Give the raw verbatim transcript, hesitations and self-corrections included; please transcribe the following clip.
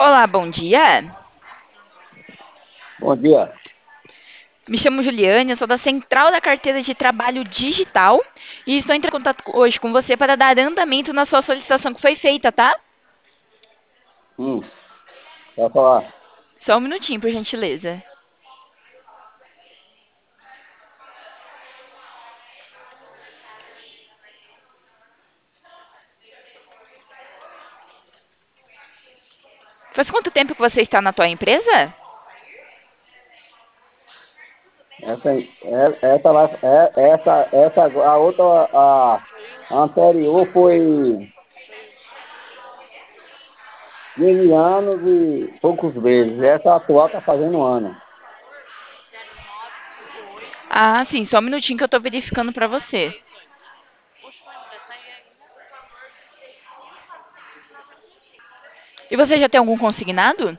Olá, bom dia. Bom dia. Me chamo Juliane, eu sou da Central da Carteira de Trabalho Digital e estou entrando em contato hoje com você para dar andamento na sua solicitação que foi feita, tá? Hum, vai falar. Só um minutinho, por gentileza. Faz quanto tempo que você está na tua empresa? Essa, é- essa, vai, é, essa, essa, a outra, a, a anterior foi quinze anos e poucos meses. Essa atual está fazendo um ano. Ah, sim, só um minutinho que eu estou verificando para você. E você já tem algum consignado?